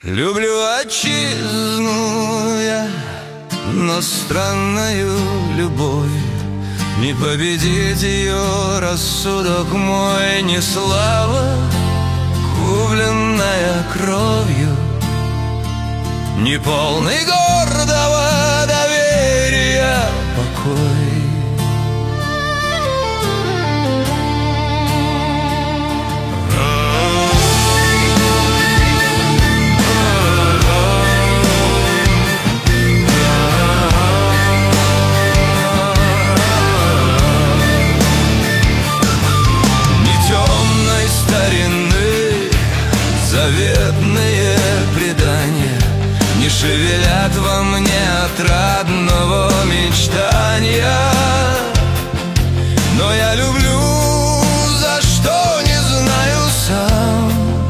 Люблю отчизну я, но странною любовь не победить ее рассудок мой, не слава, купленная кровью, не полный гордого доверия покой. Заветные предания не шевелят во мне отрадного мечтания, но я люблю, за что не знаю сам,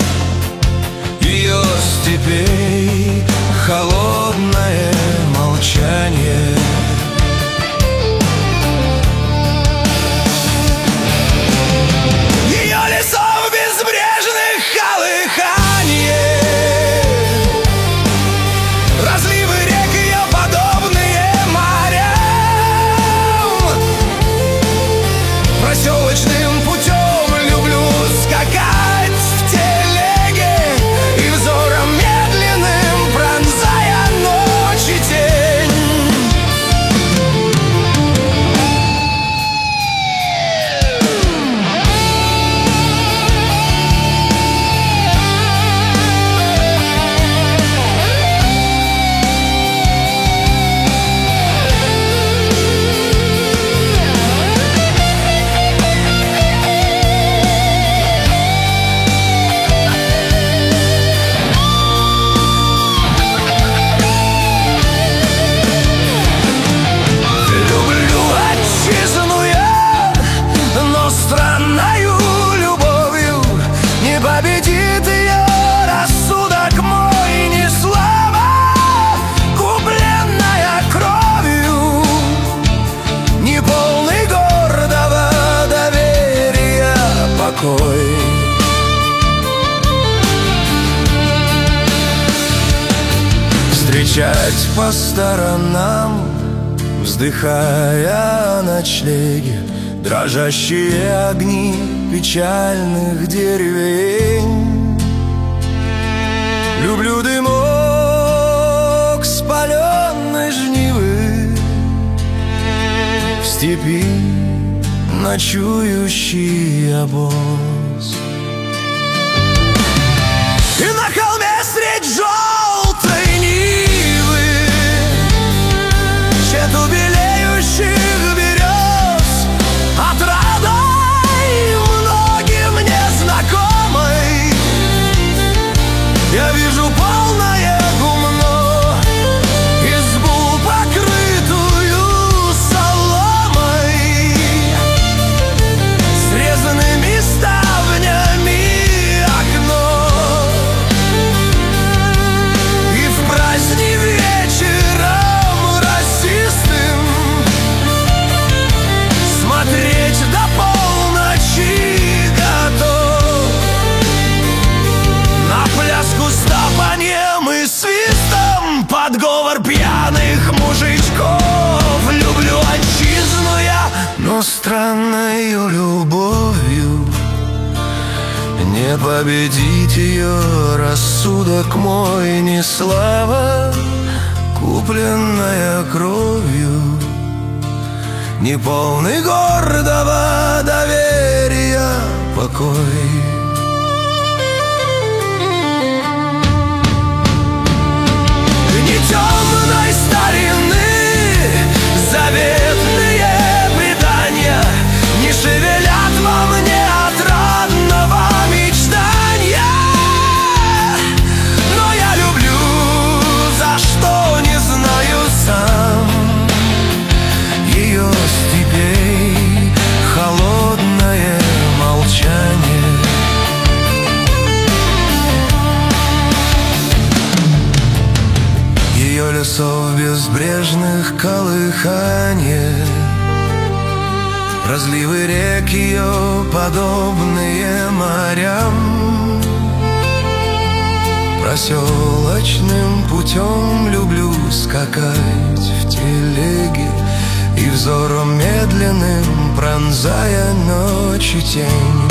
ее степей холодное молчание. Проселочным путем люблю скакать в телеге и взором медленным пронзая ночь и тень. Победит ее рассудок мой, не слава, купленная кровью, не полный гордого доверия покой. Встречать по сторонам, вздыхая о ночлеге, дрожащие огни печальных деревень. Люблю дымок спаленной жнивы, в степи ночующий обоз. И на холме средь желтой нивы щету белеющих берез, отрадой многим незнакомой, я вижу полное гумно, избу, покрытую соломой, срезанными ставнями окно. И в праздник вечером расистым смотреть до полночи готов на пляску с топаньем и свистом под говор пьяных мужичков. Люблю отчизну я, но странною любовью не победить ее рассудок мой, не слава, купленная кровью, не полный гордого доверия покой. Не темной старины заветные предания не шевелят во мне отрадного мечтания, но я люблю, за что не знаю сам, ее степей холодное молчание. Ее лесов безбрежных колыханье, разливы рек ее подобные морям, Проселочным путем люблю скакать в телеге, и взором медленным, пронзая ночи тень,